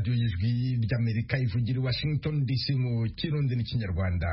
radiyo y'ijwi ry'Amerika ivugira i Washington DC mu Kirundi n'Ikinyarwanda.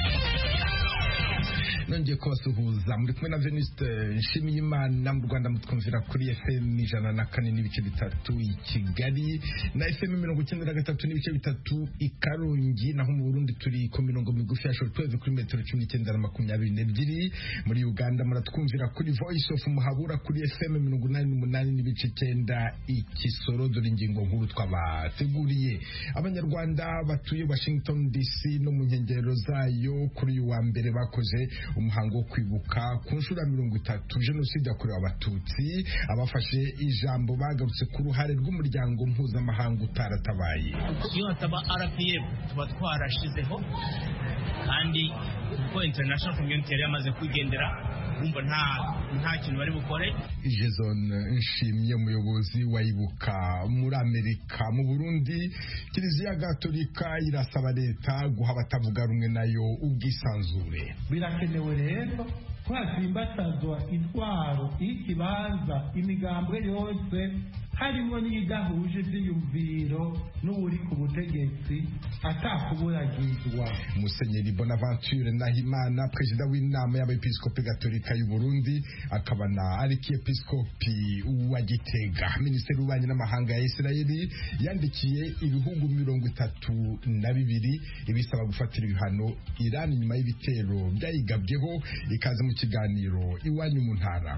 Nongeye kubasuhuza muri kumwe na Venuste Nshimiyimana mu Rwanda mutwumvira kuri FM 104.3 i Kigali na FM 93.3 i Karongi, naho mu Burundi turi ku mirongo migufi ya shortwave kuri metero 19.22. Muri Uganda muratwumvira kuri Voice of Muhabura kuri FM 88.9 i Kisoro. Dore ingingo nkuru twabateguriye. Abanyarwanda batuye Washington DC no mu nkengero zayo kuri uyu wa mbere bakoze umuhango wo kwibuka ku nshuro ya 30 Jenoside yakorewe Abatutsi. Abafashe ijambo bagarutse ku ruhare rw'umuryango mpuzamahanga utaratabaye. Iyo hataba RPF tuba twarashizeho, kandi kuko international community yari yamaze kwigendera, bumva nta kintu bari bukore. Jason Nshimye, umuyobozi wa Ibuka muri Amerika. Mu Burundi Kiliziya Gatolika irasaba leta guha abatavuga rumwe nayo ubwisanzure. Birakenewe rero ko hasimbazwa intwaro y'ikibanza imigambwe yose, harimo n'idahuje ibyiyumviro n'uri ku butegetsi atakuburagizwa. Musenyeri Bonaventure Nahimana, perezida w'inama y'abepiskopi gatolika y'u Burundi, akaba na arikiepiskopi wa Gitega. Minisitiri w'ububanyi n'amahanga ya Israeli yandikiye ibihugu 32 ibisaba gufatira ibihano Iran nyuma y'ibitero byayigabyeho. Ikaze mu kiganiro Iwanyu mu Ntara.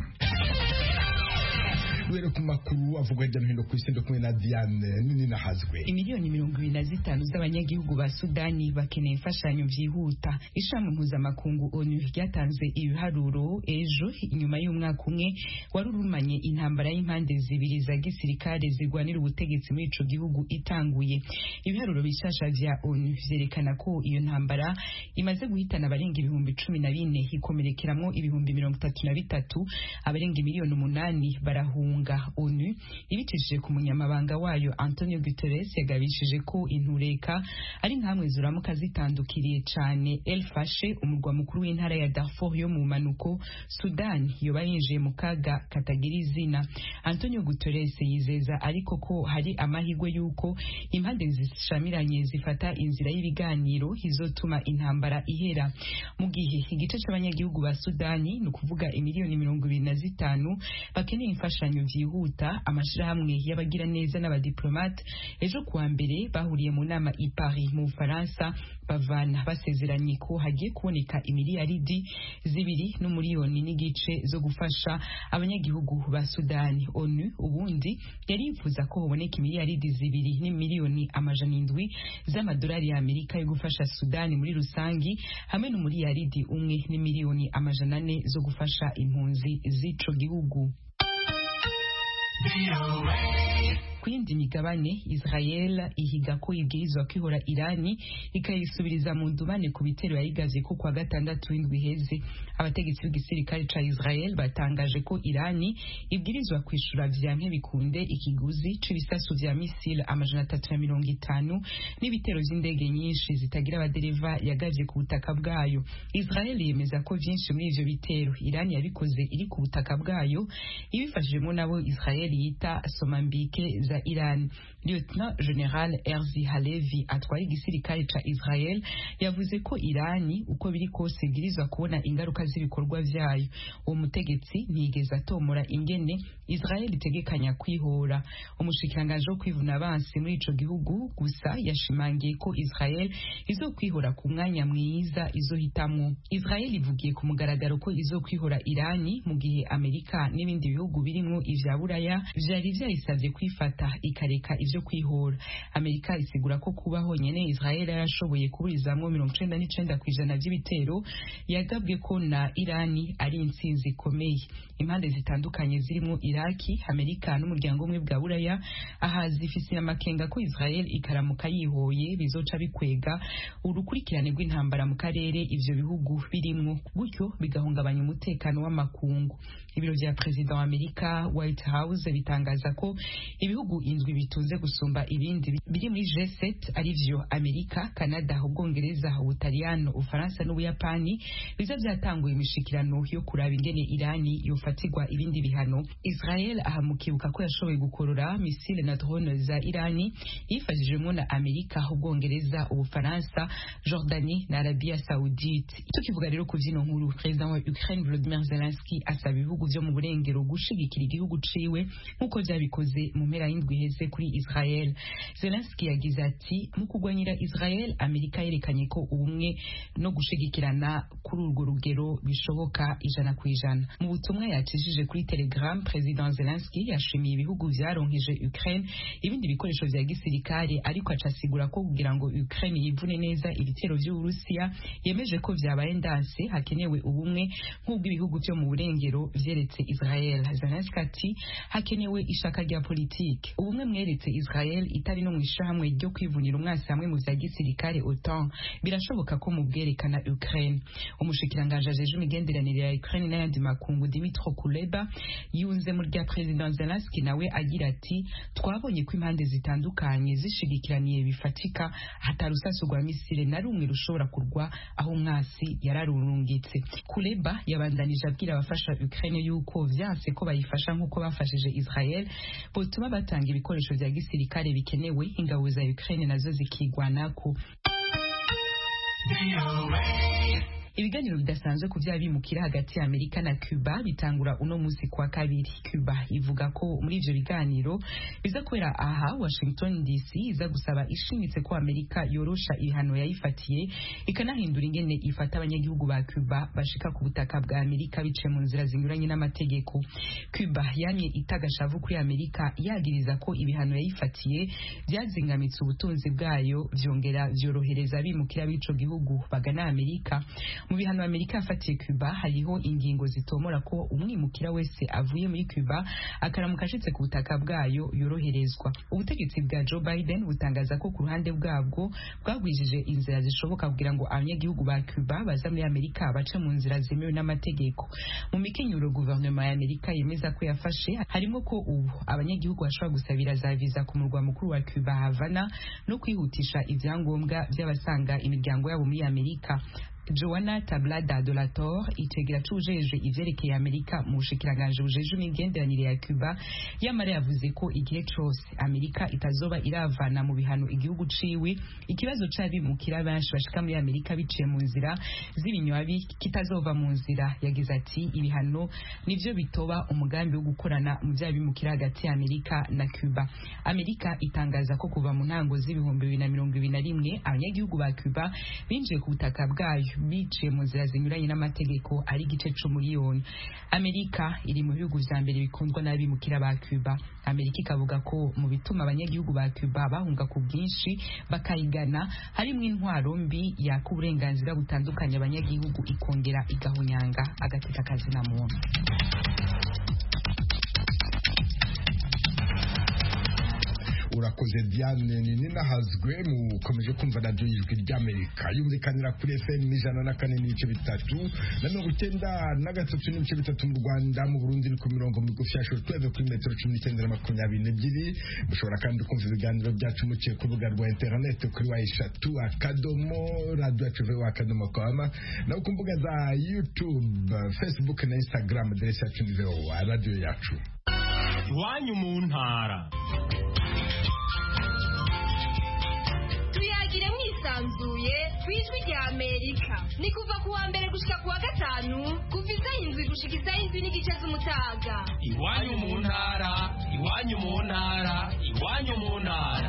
Were ku makuru avugwa hirya no hino ku isi kumwe na Diane nini nahazwe. Imiliyoni 25 z'abanyagihugu ba Sudani bakeneye imfashanyo byihuta. Ishami mpuzamakungu ONU ryatanze ibiharuro ejo inyuma y'umwaka umwe wari urumanye intambara y'impande zibiri za gisirikare zirwanira ubutegetsi muri ico gihugu itanguye. Ibiharuro bishasha vya ONU vyerekana ko iyo ntambara imaze guhitana abarenga 14,000, ikomerekeramo 33,000, abarenga miliyoni 8 barahunga. ONU ibicishije ku munyamabanga wayo Antonio Guterres yagabishije ko intureka ari nkamwe zuramuka zitandukiriye cyane El Fasher, umurwa mukuru w'intara ya Darfur yo mu manuko Sudan, yoba yinjiye mu kaga katagira izina. Antonio Guterres yizeza ariko ko hari amahirwe yuko impande zishamiranye zifata inzira y'ibiganiro izotuma intambara ihera. Mu gihe igice cy'abanyagihugu ba Sudani no kuvuga imiliyoni 25 bakeneye imfashanyo byihuta, amashirahamwe y'abagira neza n'abadiplomate ejo kuwa mbere bahuriye mu nama i Paris mu Faransa, bavana basezeranye ko hagiye kuboneka imiliyaridi 2 n'umiliyoni n'igice zo gufasha abanyagihugu ba Sudani. ONU ubundi yari yifuza ko haboneka imiliyaridi 2 n'imiliyoni 700 z'amadolari ya Amerika yo gufasha Sudani muri rusangi, hamwe n'umiliyaridi 1 n'imiliyoni 400 zo gufasha impunzi z'ico gihugu. Ku yindi migabane, Israel ihiga ko ibwirizwa kwihora Irani ikayisubiriza mu ndubane ku bitero yayigavye ko kwa gatandatu w'indwi heze. Abategetsi b'igisirikare ca Israel batangaje ko Irani ibwirizwa kwishura vyanke bikunde ikiguzi c'ibisasu vya misile 350 n'ibitero vy'indege nyinshi zitagira abadereva yagavye ku butaka bwayo. Israel yemeza ko vyinshi muri ivyo bitero Irani yabikoze iri ku butaka bwayo ibifashijemo nabo Israel yita Somambike za Iran. Lieutenant General Herzi Halevi atwaye igisirikare ca Israel yavuze ko Irani uko biri kose ibwirizwa kubona ingaruka z'ibikorwa vyayo. Uwo mutegetsi ntiyigeze atomora ingene Israel itegekanya kwihora. Umushikiranganje wo kwivuna abansi muri ico gihugu gusa yashimangiye ko Israel izokwihora ku mwanya mwiza izohitamwo. Israel ivugiye ku mugaragaro ko izokwihora Irani mu gihe Amerika n'ibindi bihugu birimo ivya Buraya vyari vyayisavye kwifata ikareka ivyo kwihora. Amerika isigura ko kuba honyene Israel yarashoboye kuburizamwo 99% vy'ibitero yagabwe ko na Irani ari intsinzi ikomeye. Impande zitandukanye zirimo Iraki, Amerika n'umuryango umwe bwa Buraya aha zifise amakenga ko Israel ikaramuka yihoye bizoca bikwega urukurikirane rw'intambara mu karere ivyo bihugu birimwo, gutyo bigahungabanya umutekano w'amakungu. Ibiro vya President wa Amerika White House bitangaza ko ibihugu ibihugu indwi bitunze gusumba ibindi biri muri G7 arivyo Amerika, Canada, Ubwongereza, Ubutaliyano, Ufaransa n'Ubuyapani biza byatanguye imishikirano yo kuraba ingene Irani yofatirwa ibindi bihano. Israel ahamukibuka ko yashoboye gukorora misile na drone za Irani yifashijwemo na Amerika, Ubwongereza, Ubufaransa, Jordanie na Arabia Saoudite. Tukivuga rero ku vyino nkuru, President wa Ukraine Volodymyr Zelensky asaba ibihugu vyo mu burengero gushigikira igihugu ciwe nkuko vyabikoze mu mpera y'indwi iheze kuri Israel. Zelensky yagize ati mu kugwanyira Israel, Amerika yerekanye ko ubumwe no gushigikirana kuri urwo rugero bishoboka 100%. Mu butumwa yacishije kuri Telegram, President Zelensky yashimiye ibihugu vyaronkeje Ukraine ibindi bikoresho vya gisirikare, ariko acasigura ko kugira ngo Ukraine yivune neza ibitero vy'Uburusiya yemeje ko vyabaye ndanse hakenewe ubumwe nk'ubw'ibihugu vyo mu burengero vyeretse Israel. Zelensky ati hakenewe ishaka rya politike, ubumwe mweretse Israel itari no mw'ishamwe ryo kwivunira umwasi hamwe mu vya gisirikare OTAN birashoboka ko mubwerekana Ukraine. Umushikiranganje ajeje imigenderanire ya Ukraine n'ayandi makungu Dmytro Kuleba yunze mu rya President Zelensky nawe agira ati twabonye ko impande zitandukanye zishigikiraniye bifatika hatarusasu rwa misile na rumwe rushobora kurwa aho umwasi yararurungitse. Kuleba yabandanije abwira abafasha Ukraine yuko vyanse ko bayifasha nkuko bafashije Israel botuma batanga ibikoresho vya gisirikare bikenewe ingabo za Ukraine nazo zikigwanako. Ibiganiro bidasanzwe ku vyabimukira hagati ya Amerika na Cuba bitangura uno musi kwa kabiri. Cuba ivuga ko muri ivyo biganiro biza kwera aha Washington DC iza gusaba ishimitse ko Amerika yorosha ibihano yayifatiye ikanahindura ingene ifata abanyagihugu ba Cuba bashika ku butaka bwa Amerika bice mu nzira zinyuranye n'amategeko. Cuba yamye itagashavu kuri Amerika yagiriza ko ibihano yayifatiye byazingamitse ubutunzi bwayo vyongera vyorohereza abimukira b'ico gihugu bagana Amerika. Mu bihano Amerika yafatiye Cuba hariho ingingo zitomora ko umwimukira wese avuye muri Cuba akaramuka ashitse ku butaka bwayo yoroherezwa. Ubutegetsi bwa Joe Biden butangaza ko ku ruhande bwabwo bwagwijije inzira zishoboka kugira ngo abanyagihugu ba Cuba baza muri Amerika bace mu nzira zemewe n'amategeko. Mu mikenyuro guverinoma ya Amerika yemeza ko yafashe harimo ko ubu abanyagihugu bashobora gusabira za visa ku murwa mukuru wa Cuba Havana no kwihutisha ivyangombwa by'abasanga imiryango yabo muri Amerika. Joanna Tablada de la Torre itegera tujeje ivyerekeye Amerika mu bushikiranganje bujeje imigenderanire ya Cuba yamara yavuze ko igihe cyose Amerika itazoba iravana mu bihano igihugu ciwe ikibazo c'abimukira benshi bashika muri Amerika biciye mu nzira z'ibinywabi kitazova mu nzira. Yagize ati ibihano nivyo bitoba umugambi wo gukorana mu vyabimukira hagati ya Amerika na Cuba. Amerika itangaza ko kuva mu ntango z'ibihumbi 2021 abanyagihugu ba Cuba binjiye ku butaka bwayo biciye mu nzira zinyuranye n'amategeko ari igice c'umuriyoni. Amerika iri mu bihugu vya mbere bikundwa n'abimukira ba Cuba. Amerika ikavuga ko mu bituma abanyagihugu ba Cuba bahunga ku bwinshi bakayigana harimo intwaro mbi yaka uburenganzira butandukanye abanyagihugu ikongera igahunyanga agateka kazi na muntu. Urakoze Diane Ninahazwe mukomeje kumva radio y'ijwi ry'Amerika yumvikanira kuri FM 104.3 na 93.3 mu Rwanda, mu Burundi ni ku mirongo migufi ya shortwave kuri metero 1922. Mushobora kandi kumva ibiganiro byacu muciye ku rubuga rwa internet kuri wa3.radio.com na ku mbuga za YouTube, Facebook na Instagram adresse yacu ni radio yacu. Iwanyu mu ntara tuyagire mwisanzuye kwijwi rya Amerika ni kuva ku wa mbere gushika ku wa gatanu kuva izayindwi gushika izayindwi n'igice z'umutaga. Iwanyu mu ntara, iwanyu mu ntara, iwanyu mu ntara.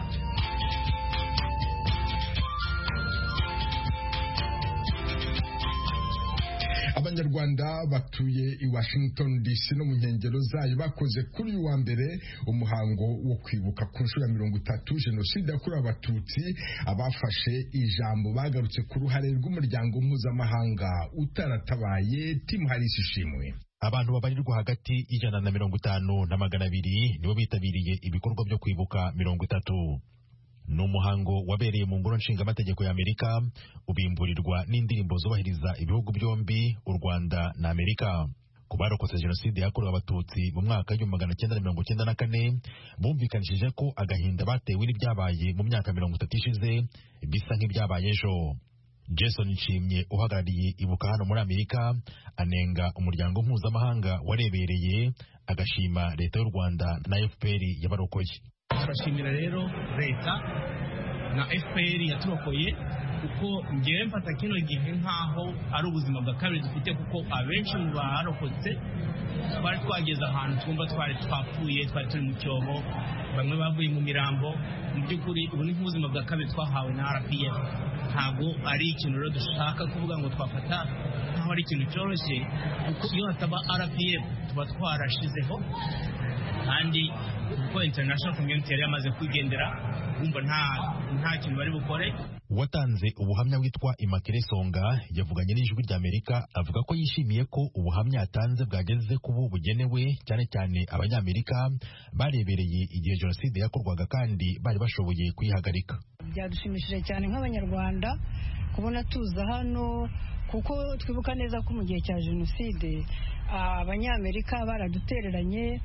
Abanyarwanda batuye i Washington DC no mu nkengero zayo bakoze kuri uyu wa mbere umuhango wo kwibuka ku nshuro ya 30 Jenoside yakorewe Abatutsi. Abafashe ijambo bagarutse ku ruhare rw'umuryango mpuzamahanga utaratabaye. Tim Harris ishimwe. Abantu babarirwa hagati y'ijana na 50 na 200 nibo bitabiriye ibikorwa byo kwibuka 30. Ni umuhango wabereye mu ngoro nshingamateko ya Amerika ubimburirwa n'indirimbo zubahiriza ibihugu byombi, u Rwanda na Amerika. ku barokotse jenoside yakorewe abatutsi mu mwaka w'1994 bumvikanishije ko agahinda batewe n'ibyabaye mu myaka 30 ishize bisa nk'ibyabaye ejo. Jason Nshimye uhagarariye Ibuka hano muri Amerika anenga umuryango mpuzamahanga warebereye agashima leta y'u Rwanda na FPR yabarokoye. Turashimira rero leta na FPR yaturokoye kuko ngewe mfata kino gihe nkaho ari ubuzima bwa kabiri dufite, kuko abenshi mu barokotse twari twageze ahantu twumva twari twapfuye, twari turi mu cyobo, bamwe bavuye mu mirambo. Mu by'ukuri ubu ni nk'ubuzima bwa kabiri twahawe na RPF. Ntabwo ari ikintu rero dushaka kuvuga ngo twafata nkaho ari ikintu cyoroshye, kuko iyo hataba RPF tuba twarashizeho, kandi kuko international community yari yamaze kwigendera, bumva nta kintu bari bukore. Watanze ubuhamya witwa Imakere Songa yavuganye n'ijwi ry'Amerika avuga ko yishimiye ko ubuhamya yatanze bwageze ku bo bugenewe, cyane cyane abanyamerika barebereye igihe jenoside yakorwaga kandi bari bashoboye kuyihagarika. Byadushimishije cyane nk'abanyarwanda kubona tuza hano, kuko twibuka neza ko mu gihe cya jenoside abanyamerika baradutereranye,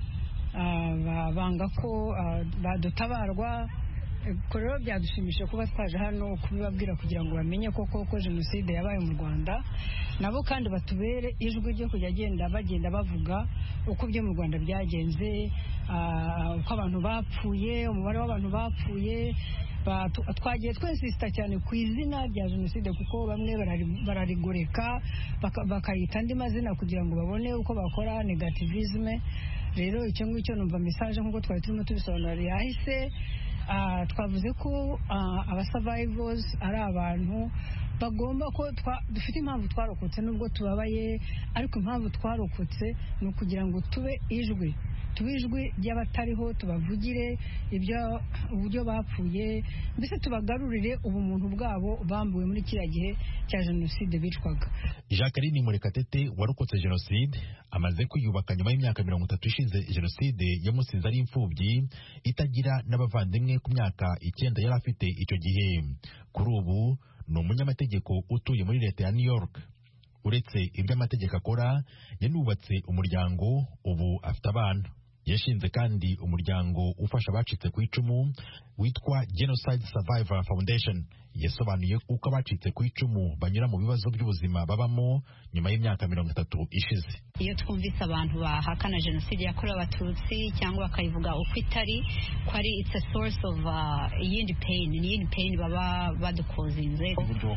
banga ko badutabarwa. Rero byadushimishije kuba twaje hano kubibabwira kugira ngo bamenye koko jenoside yabaye mu Rwanda, nabo kandi batubere ijwi ryo kujya bagenda bavuga uko byo mu Rwanda byagenze, uko abantu bapfuye, umubare w'abantu bapfuye. Twagiye twensista cyane ku izina rya jenoside, kuko bamwe bararigoreka bakayita andi mazina kugira ngo babone uko bakora negativisme. Rero icyo ngicyo numva message nk'uko twari turimo tubisobanura yahise. Twavuze ko abasurvivors ari abantu bagomba ko dufite impamvu twarokotse, nubwo tubabaye, ariko impamvu twarokotse ni ukugira ngo tube ijwi ry'abatariho, tubavugire uburyo bapfuye, mbese tubagarurire ubumuntu bwabo bambuwe muri kiriya gihe cya jenoside bicwaga. Jacqueline Murekatete warokotse jenoside amaze kwiyubaka nyuma y'imyaka 30 ishize jenoside yamusize ari imfubyi itagira n'abavandimwe ku myaka 9 yari afite icyo gihe. Kuri ubu ni umunyamategeko utuye muri leta ya New York. Uretse ibyo amategeko akora, yanubatse umuryango, ubu afite abana. Yashinze kandi umuryango ufasha abacitse ku icumu witwa Genocide Survivor Foundation. Yasobanuye uko abacitse ku icumu banyura mu bibazo by'ubuzima babamo nyuma y'imyaka 30 ishize. Iyo twumvise abantu bahakana jenoside yakorewe abatutsi cyangwa bakayivuga uko itari, ko ari it's a source of iyindi pain baba badukozinze,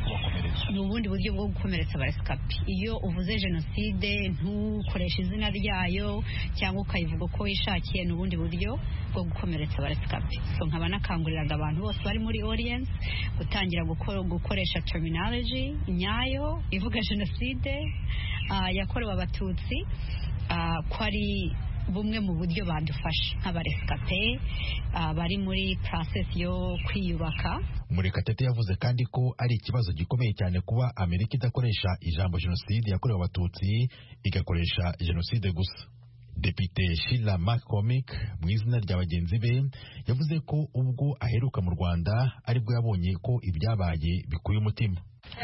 ni ubundi buryo bwo gukomeretsa abaresikapi. Iyo uvuze jenoside ntukoresha izina ryayo cyangwa ukayivuga uko wishakiye, ni ubundi buryo bwo gukomeretsa abaresikapi. So nkaba nakanguriraga abantu bose bari muri audience gutangira gukoresha terminology nyayo ivuga jenoside yakorewe abatutsi, ko ari bumwe mu buryo badufasha nk'abaresikape bari muri process yo kwiyubaka. Murekatete yavuze kandi ko ari ikibazo gikomeye cyane kuba Amerika idakoresha ijambo jenoside yakorewe abatutsi, igakoresha jenoside gusa. Depite Sheila McCormick mu izina rya bagenzi be yavuze ko ubwo aheruka mu Rwanda aribwo yabonye ko ibyabaye bikuye umutima.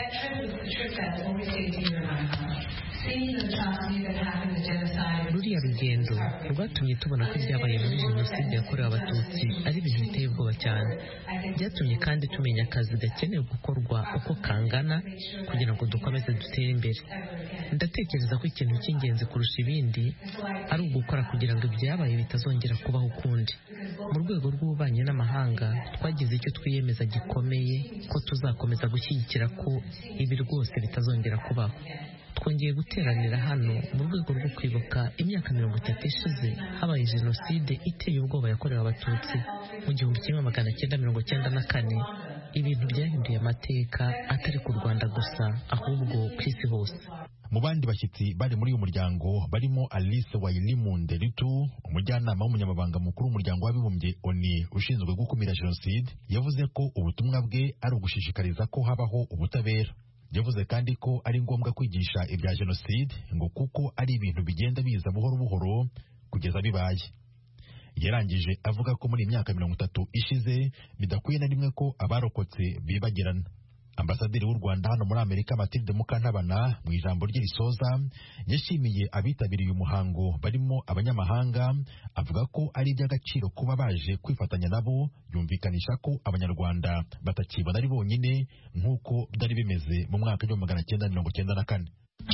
Ruriya rugendo rwatumye tubona ko ibyabaye muri jenoside yakorewe abatutsi ari ibintu biteye ubwoba cyane. Byatumye kandi tumenya akazi gakenewe gukorwa uko kangana kugira ngo dukomeze dutere imbere. Ndatekereza ko ikintu cy'ingenzi kurusha ibindi ari ugukora kugira ngo ibyabaye bitazongera kubaho ukundi. Mu rwego rw'ububanyi n'amahanga twagize icyo twiyemeza gikomeye ko tuzakomeza gushyigikira ko ibi rwose bitazongera kubaho. Twongeye guteranira hano mu rwego rwo kwibuka imyaka 30 ishize habaye jenoside iteye ubwoba yakorewe abatutsi mu 1994. Ibintu byahinduye amateka atari ku Rwanda gusa ahubwo ku isi hose. Mu bandi bashyitsi bari muri uyu muryango barimo Alice Wayilimunde-Ritu, umujyanama w'umunyamabanga mukuru w'umuryango w'abibumbye ONU ushinzwe gukumira jenoside, yavuze ko ubutumwa bwe ari ugushishikariza ko habaho ubutabera. Yavuze kandi ko ari ngombwa kwigisha ibya jenoside ngo kuko ari ibintu bigenda biza buhoro buhoro kugeza bibaye. Yarangije avuga ko muri imyaka 30 ishize bidakwiye na rimwe ko abarokotse bibagirana. Ambasaderi w'u Rwanda hano muri Amerika Mathilde Mukantabana mu ijambo rye risoza yashimiye abitabiriye umuhango barimo abanyamahanga, avuga ko ari iby'agaciro kuba baje kwifatanya nabo, yumvikanisha ko abanyarwanda batakibona ari bonyine nk'uko byari bimeze mu mwaka wa 1994.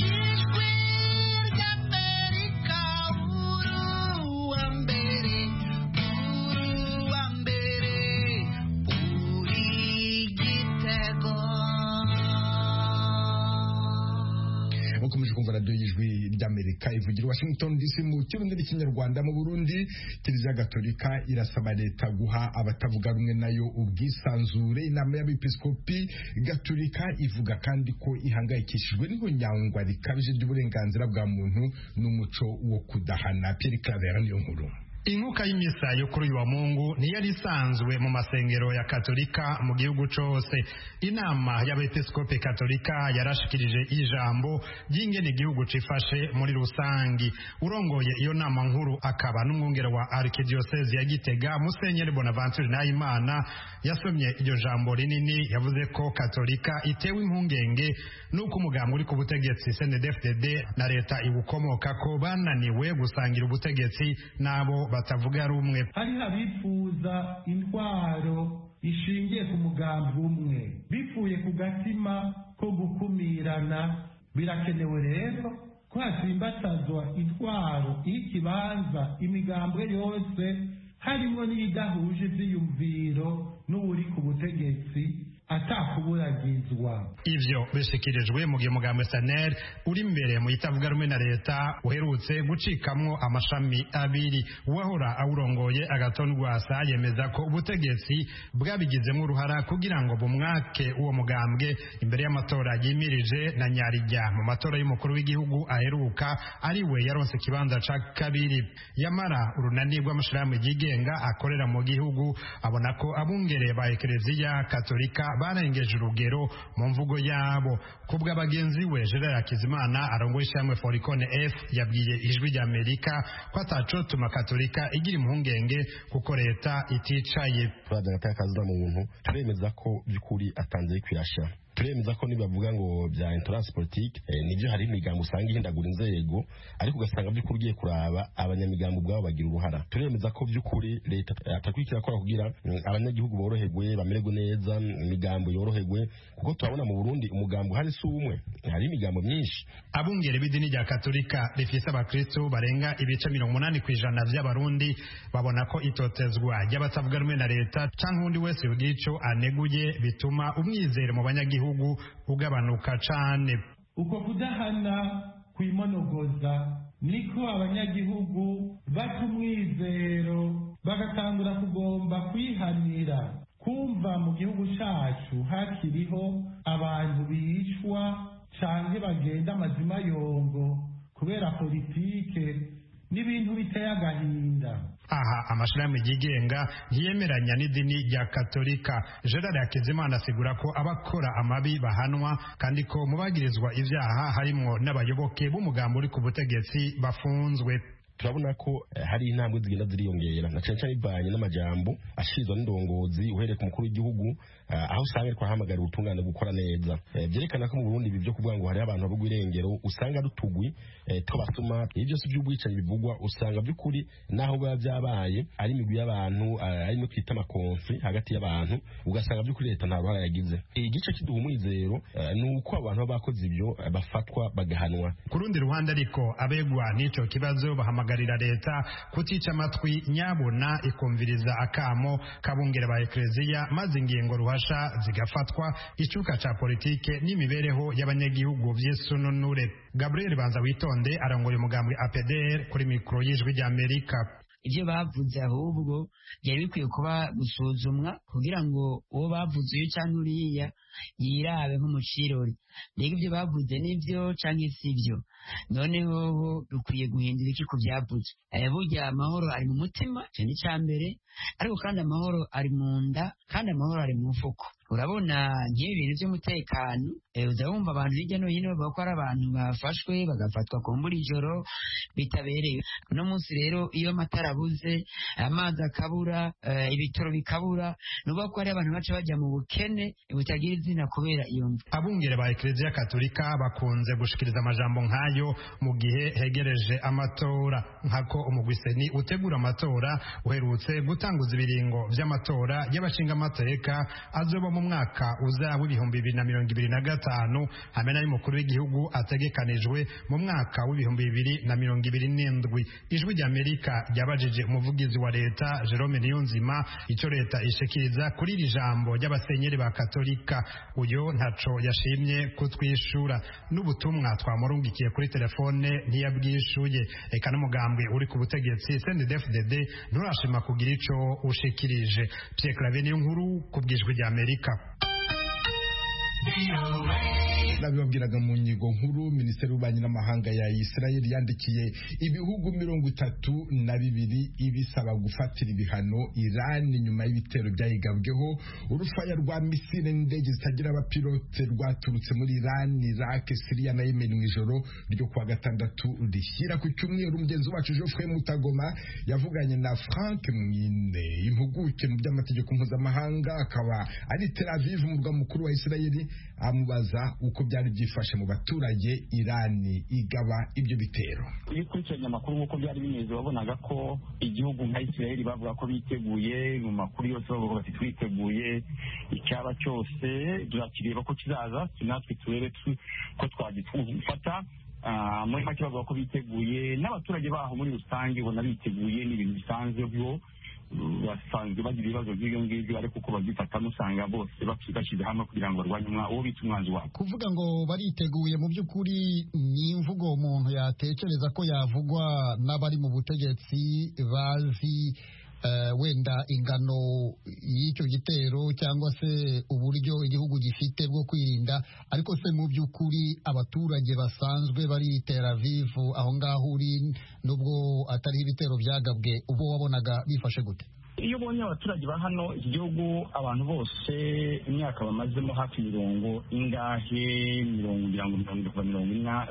mukomeje kumva radio y'ijwi ry'Amerika ivugira Washington DC mu kirundi n'ikinyarwanda. Mu Burundi Kiliziya Gatolika irasaba leta guha abatavuga rumwe nayo ubwisanzure. Inama y'Abepiskopi Gatolika ivuga kandi ko ihangayikishijwe n'ihonyangwa rikabije ry'uburenganzira bwa muntu n'umuco wo kudahana. Pierre Claver niyo nkuru. Inkuka y'imisa yo kuri uyu wa Mungu ntiyari isanzwe mu masengero ya Katolika mu gihugu cose. Inama y'Abepiskopi Katolika yarashikirije ijambo ry'ingene igihugu cifashe muri rusangi. Urongoye iyo nama nkuru akaba n'umwungere wa Arkidiocese ya Gitega Musenyeri Bonaventure Nahimana yasomye iryo jambo rinini, yavuze ko Katolika itewe impungenge nuko umugambi uri ku butegetsi CNDD-FDD na leta ibukomoka ko bananiwe gusangira ubutegetsi nabo batavuga rumwe. Hari abifuza intwaro ishingiye ku mugambi umwe bifuye ku gatima ko gukumirana. Birakenewe rero ko hasimbatazwa intwaro ikibanza imigambwe yose, harimo n'idahuje ivyiyumviro n'uri ku butegetsi atakuburagizwa. Ivyo bishikirijwe mu gihe umugambi SNL uri imbere mu itavuga rumwe na leta uherutse gucikamwo amashami abiri. Uwahora awurongoye Agathon Rwasa yemeza ko ubutegetsi bwabigizemo uruhara kugira ngo bumwake uwo mugambwe imbere y'amatora yimirije na Nyarijya mu matora y'umukuru w'igihugu aheruka, ari we yaronse ikibanza ca kabiri. Yamara urunani rw'amashirahamwe yigenga akorera mu gihugu abona ko abungere ba Ekleziya Katolika barengeje urugero mu mvugo yabo. Kubwa bagenzi we Gerard Hakizimana arongoye ishyirahamwe Foricone F yabwiye ijwi ry'Amerika ko atacotuma Katolika igira impungenge kuko leta iticaye. Turadatakaza muntu turemeza ko by'ukuri atanze kwirasha. Turemeza ko nibavuga ngo bya intolerance politique nibyo hari imigambo usanga ihindagura inzego, ariko ugasanga by'ukuri ugiye kuraba abanyamigambo bwabo bagira uruhara. Turemeza ko by'ukuri leta atakwikira akora kugira abanyagihugu boroherwe bamererwe neza, imigambo yoroherwe, kuko turabona mu Burundi umugambo hari si umwe, hari imigambo myinshi. Abungere b'idini rya Katolika rifise abakristo barenga ibice 80% by'abarundi babona ko itotezwa ry'abatavuga rumwe na leta canke undi wese ugico aneguye bituma umwizero mu banyagihugu ugabanuka cane. Uko kudahana kwimonogoza niko abanyagihugu bata umwizero bagatangura kugomba kwihanira. Kumva mu gihugu cacu hakiriho abantu bishwa canke bagenda amazima yongo kubera politike n'ibintu biteye agahinda. Aha amashirahamwe yigenga ntiyemeranya n'idini rya Katolika. Gerard Hakizimana asigura ko abakora amabi bahanwa kandi ko mubagirizwa ivyaha harimo n'abayoboke b'umugambi uri ku butegetsi bafunzwe. Turabona ko hari intambwe zigenda ziriyongera na cyane bivanye n'amajambo ashizwa n'indongozi uhereye ku mukuru w'igihugu, aho usanga twahamagara ubutungane gukora neza. Byerekana ko mu Burundi bivyo kuvuga ngo hari abantu b'ugwirengero usanga rutugwi tobasuma ibyo si by'ubwicanyi bivugwa, usanga by'ukuri naho biba byabaye ari imigwi y'abantu, ari no kwita amakonfli hagati y'abantu, ugasanga by'ukuri leta nta ruhara yagize. Igice kiduha umwizero nuko abantu bakoze ibyo bafatwa bagahanwa. Ku rundi ruhande ariko abegwa n'ico kibazo bahamagarira leta kutica amatwi nyabona ikumviriza akamo kabungere ba Ekleziya maze ingingo ruhasha zigafatwa, icuka ca politike n'imibereho y'abanyagihugu vy'esununure. Gabriel Banza Witonde arongoye umugambi APDR kuri mikro y'ijwi ry'Amerika. Ibyo bavuze ahubwo byari bikwiye kuba gusuzumwa kugira ngo uwo bavuze uyu cyangwa uriya yirabe nk'umucirori, mbega ibyo bavuze nibyo canke sivyo. Noneho dukwiye guhindura iki ku byavuze. Burya amahoro ari mu mutima, cyo ni cya mbere, ariko kandi amahoro ari mu nda, kandi amahoro ari mu mfuko. urabona ngiye ibintu by'umutekano uza wumva abantu hirya no hino bavuga ko ari abantu bafashwe bagafatwa ku mbura ijoro bitabereye. uno munsi rero iyo amatara abuze, amazi akabura, ibitoro bikabura, nuvuga ko hari abantu baca bajya mu bukene butagira izina kubera iyo mvu. Abungere ba Eklezia Katolika bakunze gushikiriza amajambo nk'ayo mu gihe hegereje amatora, nkako umugwiseni utegura amatora uherutse gutanguza ibiringo vy'amatora y'abashinga amateka azoba mu mwaka uza w'ibihumbi 2025 hamwe n'umukuru w'igihugu ategekanijwe mu mwaka w'ibihumbi 2027. Ijwi ry'Amerika ryabajije umuvugizi wa leta Jerome Niyonzima icyo leta ishikiriza kuri iri jambo ry'abasenyeri ba Katolika. Uyo ntaco yashimye kutwishura, n'ubutumwa twamurungikiye kuri telefone ntiyabwishuye. Eka n'umugambwe uri ku butegetsi CNDD-FDD nturashima kugira ico ushikirije. Pierre Claver niyo nkuru ku bw'Ijwi ry'Amerika. nabibabwiraga mu nyigo nkuru. Minisiteri y'ububanyi n'amahanga ya Israel yandikiye ibihugu 32 ibisaba gufatira ibihano Iran nyuma y'ibitero byayigabweho urufaya rwa misile n'indege zitagira abapilote rwaturutse muri Iran, Iraq, Syria na Yemen mu ijoro ryo kuwa gatandatu rishyira ku cyumweru. Mugenzi wacu Geoffrey Mutagoma yavuganye na Frank Mwine, impuguke mu by'amategeko mpuzamahanga, akaba ari Tel Aviv umurwa mukuru wa Israel, amubaza uko byari byifashe mu baturage Irani igaba ibyo bitero. Iyo ukurikiranye amakuru nk'uko byari bimeze wabonaga ko igihugu nka Israel bavuga ko biteguye, mu makuru yose bavuga bati twiteguye icyaba cyose turakireba ko kizaza, natwe turebe ko twagifata. Muri make bavuga ko biteguye, n'abaturage baho muri rusange ubona biteguye, n'ibintu bisanzwe byo basanzwe bagira ibibazo by'ibyo ngibyo, ariko uko babyifatamo usanga bose bashyize hamwe kugira ngo barwanye uwo bita umwanzi wabo. Kuvuga ngo bariteguye mu by'ukuri ni imvugo umuntu yatekereza ko yavugwa n'abari mu butegetsi bazi wenda ingano y'icyo gitero cyangwa se uburyo igihugu gifite bwo kwirinda, ariko se mu by'ukuri abaturage basanzwe bari Tel Aviv aho ngaho uri, nubwo atari ibitero byagabwe, ubo wabonaga bifashe gute? Iyo ubonye abaturage ba hano iki gihugu, abantu bose imyaka bamazemo hafi 48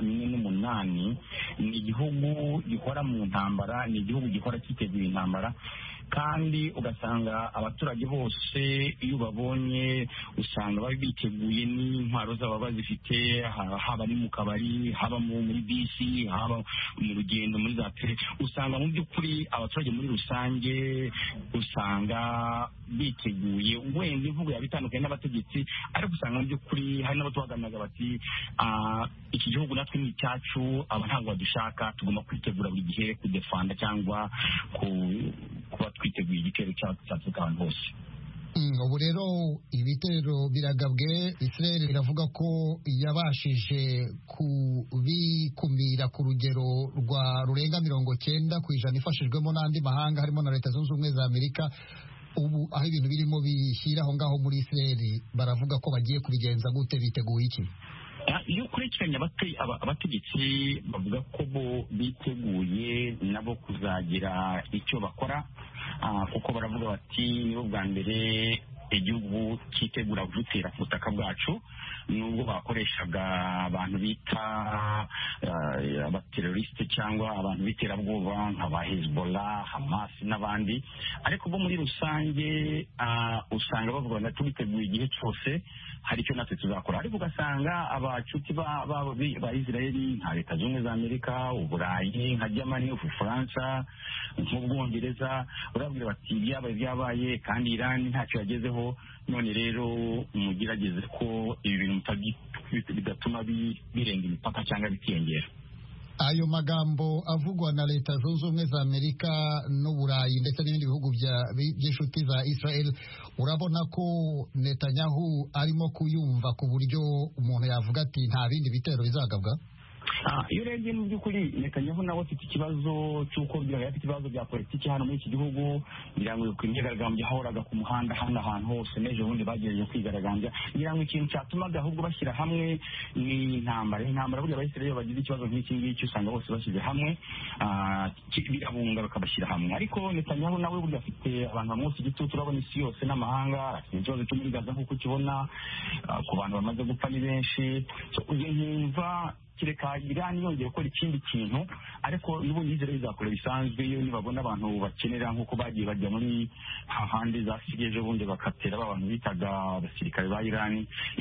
ni igihugu gikora mu ntambara, ni igihugu gikora cyiteguye intambara, kandi ugasanga abaturage bose iyo babonye usanga bari biteguye, n'intwaro zabo bazifite, haba ni mu kabari, haba muri bisi, haba mu rugendo muri za tere. Usanga mu by'ukuri abaturage muri rusange usanga biteguye. Wenda imvugo yabitandukanye n'abategetsi, ariko usanga mu by'ukuri hari n'abatuhaganiraga bati iki gihugu natwe ni icyacu, aba ntabwo badushaka, tugomba kwitegura buri gihe kudefanda cyangwa kuba twiteguye igitero cyacu ahantu hose. Ubu rero ibitero biragabwe, Israel iravuga ko yabashije kubikumira ku rugero rurenga 90% ifashijwemo n'andi mahanga harimo na Leta Zunze Ubumwe za Amerika. Ubu aho ibintu birimo bishyira aho ngaho muri Israel baravuga ko bagiye kubigenza gute, biteguye iki? Iyo ukurikiranye abategetsi bavuga ko bo biteguye nabo kuzagira icyo bakora, kuko baravuga bati nibo bwa mbere igihugu cyitegura gutera ku butaka bwacu, nubwo bakoreshaga abantu bita abateroriste cyangwa abantu b'iterabwoba nka ba Hezbollah, Hamas n'abandi, ariko bo muri rusange usanga bavuga ngo tubiteguye igihe cyose hari icyo natwe tuzakora. Ariko ugasanga abacuti ba Israeli nka Leta Zunze Ubumwe za Amerika, Uburayi nka Germany, Ubufaransa, nk'Ubwongereza, urabwira bati byabaye kandi Iran ntacyo yagezeho, none rero mugerageze ko ibi bintu bidatuma birenga imipaka cyangwa bitiyongera. Ayo magambo avugwa na Leta Zunze Ubumwe za Amerika n'Uburayi ndetse n'ibindi bihugu by'inshuti za Israel, urabona ko Netanyahu arimo kuyumva ku buryo umuntu yavuga ati nta bindi bitero bizagabwa? iyo urebye mu by'ukuri Netanyahu nawe afite ikibazo cy'uko afite ibibazo bya politiki hano muri iki gihugu, ngira ngo imyigaragambyo yahoraga ku muhanda hano ahantu hose, n'ejo bundi bagerageje kwigaragambya, ngira ngo ikintu cyatumaga ahubwo bashyira hamwe ni intambara burya Abisirayeli bagize ikibazo nk'iki ngiki usanga bose bashyize hamwe birabunga bakabashyira hamwe. Ariko Netanyahu nawe burya afite abantu bamwose igitutu, urabona isi yose n'amahanga, afite ikibazo cyo muri Gaza nk'uko ukibona, ku bantu bamaze gupfa ni benshi. Nkumva kereka Iran yongeye gukora ikindi kintu, ariko n'ubundi Israel izakora bisanzwe iyo nibabona abantu bakenera nk'uko bagiye bajya muri hahandi za Syria ejo bundi bakatera abantu bitaga abasirikare ba Iran.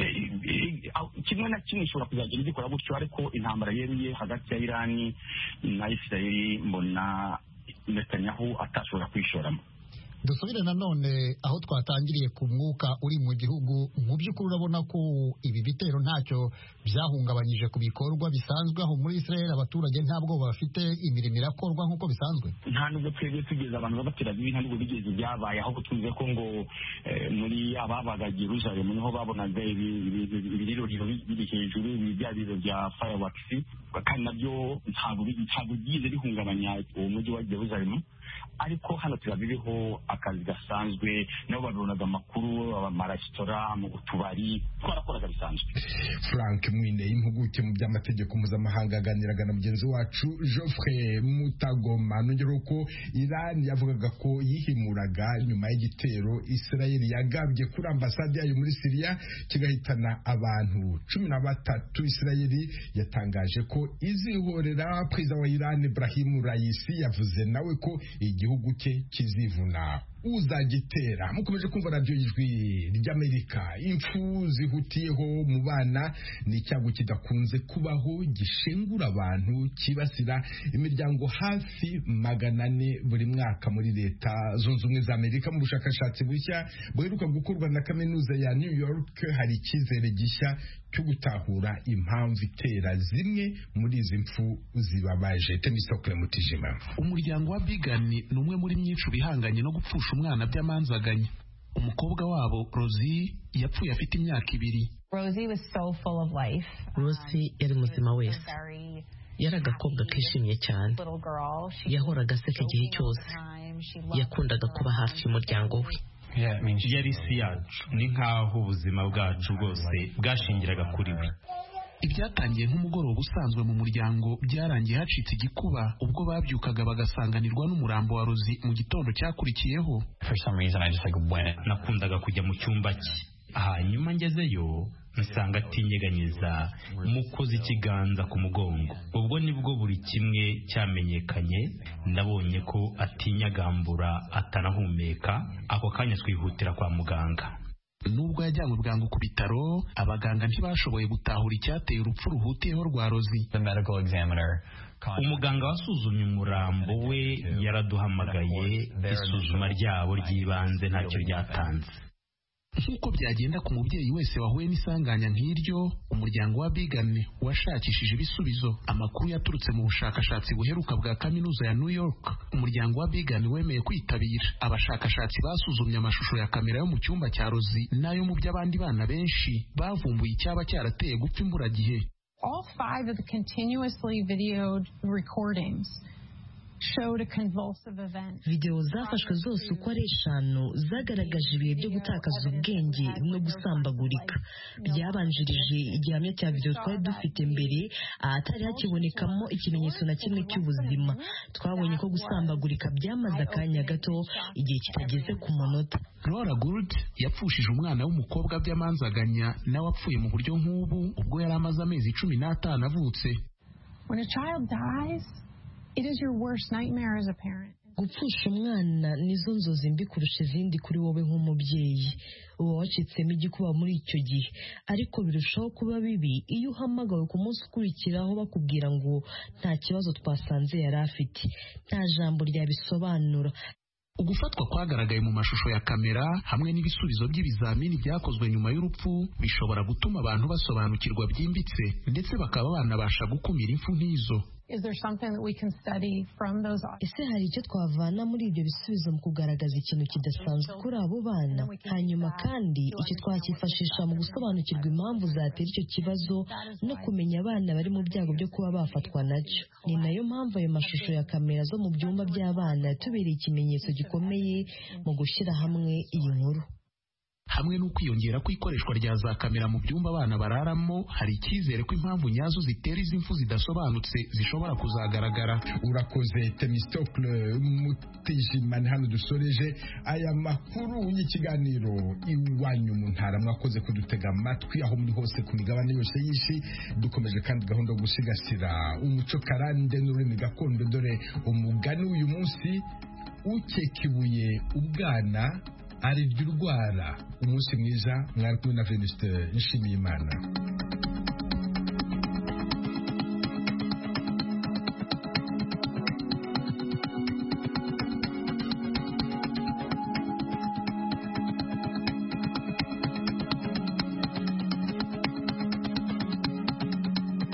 Kimwe na kimwe ishobora kuzagenda igikora gutyo, ariko intambara yeruye hagati ya Iran na Israel mbona Netanyahu atashobora kwishoramo. Dusubire nanone aho twatangiriye ku mwuka uri mu gihugu. Mu by'ukuri urabona ko ibi bitero ntacyo byahungabanyije ku bikorwa bisanzwe aho muri Israel, abaturage ntabwo bafite imirimo irakorwa nk'uko bisanzwe. Nta nubwo twebwe tugeze abantu babateraga ibintu nubwo bigeze byabaye, aho tuvuze ko ngo muri ababaga Jerusalem niho babonaga ibiriro biri hejuru, bya biro bya fireworks, kandi nabyo ntabwo byize bihungabanya uwo mujyi wa Jerusalem. Ariko hano turabiriho akazi gasanzwe, nabo babonaga amakuru, amaresitora, mu tubari, twarakoraga bisanzwe. Frank Mwine, impuguke mu by'amategeko mpuzamahanga, aganiraga na mugenzi wacu Geoffrey Mutagoma. Nongera ko Iran yavugaga ko yihimuraga nyuma y'igitero Israel yagabye kuri ambasade yayo muri Syria kigahitana abantu 13. Israel yatangaje ko izihorera. Perezida wa Iran Ibrahim Raisi yavuze nawe ko igihugu cye kizivuna uzagitera. Mukomeje kumva radio y'Ijwi ry'Amerika. Impfu zihutiyeho mu bana ni icyago kidakunze kubaho, gishengura abantu, kibasira imiryango hafi 400 buri mwaka muri Leta Zunze Ubumwe za Amerika. Mu bushakashatsi bushya buheruka gukorwa na kaminuza ya New York, hari icyizere gishya cyo gutahura impamvu itera zimwe muri izi mpfu zibabaje. Temisokle Mutijima. Umuryango wa Bigan ni umwe muri myinshi bihanganye no gupfusha umwana by'amanzaganya. Umukobwa wabo Rosie yapfuye afite imyaka 2. Rosie yari muzima wese, yari agakobwa kishimye cyane, yahoraga aseka igihe cyose, yakundaga kuba hafi y'umuryango we. Yari isi yacu, ni nk'aho ubuzima bwacu bwose bwashingiraga kuri we. Ibyatangiye nk'umugoroba usanzwe mu muryango byarangiye hacitse igikuba ubwo babyukaga bagasanganirwa n'umurambo wa Rosie mu gitondo cyakurikiyeho. Nakundaga kujya mu cyumba cye, hanyuma ngezeyo nsanga atinyeganyeza, mukoze ikiganza ku mugongo. Ubwo nibwo buri kimwe cyamenyekanye. Nabonye ko atinyagambura, atanahumeka. Ako kanya twihutira kwa muganga. Nubwo yajyanywe bwangu ku bitaro, abaganga ntibashoboye gutahura icyateye urupfu ruhutiyeho rwa Rosie. Umuganga wasuzumye umurambo we yaraduhamagaye, isuzuma ryabo ry'ibanze ntacyo ryatanze. Nk'uko byagenda ku mubyeyi wese wahuye n'isanganya nk'iryo, umuryango wa Bigan washakishije ibisubizo. Amakuru yaturutse mu bushakashatsi buheruka bwa kaminuza ya New York. Umuryango wa Bigan wemeye kwitabira. Abashakashatsi basuzumye amashusho ya kamera yo mu cyumba cya Rosie n'ayo mu by'abandi bana benshi, bavumbuye icyaba cyarateye gupfa imburagihe. All 5 of the continuously videoed recordings Video zafashwe zose uko ari 5 zagaragaje ibihe byo gutakaza ubwenge no gusambagurika. Byabanjirije igihamya cya video twari dufite mbere, ahatari hakibonekamo ikimenyetso na kimwe cy'ubuzima. Twabonye ko gusambagurika byamaze akanya gato, igihe kitageze ku munota. Laura Gould yapfushije umwana w'umukobwa by'amanzaganya, nawe apfuye mu buryo nk'ubu ubwo yari amaze amezi 15 avutse. When a child dies, it is your worst nightmare as a parent. Gupfusha umwana nizo nzozi mbi kurusha izindi kuri wowe nk'umubyeyi. Uba wacitsemo igikuba muri icyo gihe, ariko birushaho kuba bibi iyo uhamagawe ku munsi ukurikiraho bakubwira ngo nta kibazo twasanze yari afite. Nta jambo ryabisobanura. Ugufatwa kwagaragaye mu mashusho ya kamera hamwe n'ibisubizo by'ibizamini byakozwe nyuma y'urupfu bishobora gutuma abantu basobanukirwa byimbitse, ndetse bakaba banabasha gukumira impfu nk'izo. ese hari icyo twavana muri ibyo bisubizo mu kugaragaza ikintu kidasanzwe kuri abo bana? Hanyuma kandi icyo twacyifashisha mu gusobanukirwa impamvu zatera icyo kibazo no kumenya abana bari mu byago byo kuba bafatwa nacyo. Ni nayo mpamvu ayo mashusho ya kamera zo mu byumba by'abana yatubereye ikimenyetso gikomeye mu gushyira hamwe iyi nkuru. Hamwe n'ukwiyongera kw'ikoreshwa rya za kamera mu byumba abana bararamo, hari icyizere ko impamvu nyazo zitera izi mfu zidasobanutse zishobora kuzagaragara. Urakoze Themistocle Mutijima. Ni hano dusoreje aya makuru y'ikiganiro Iwanyu mu Ntara. Mwakoze kudutega amatwi aho muri hose ku migabane yose y'isi. Dukomeje kandi gahunda yo gusigasira umuco karande n'ururimi gakondo. Dore umugani uyu munsi: ukekibuye ubwana arirya urwara. Umunsi mwiza. Mwari kumwe na Venuste Nshimiyimana.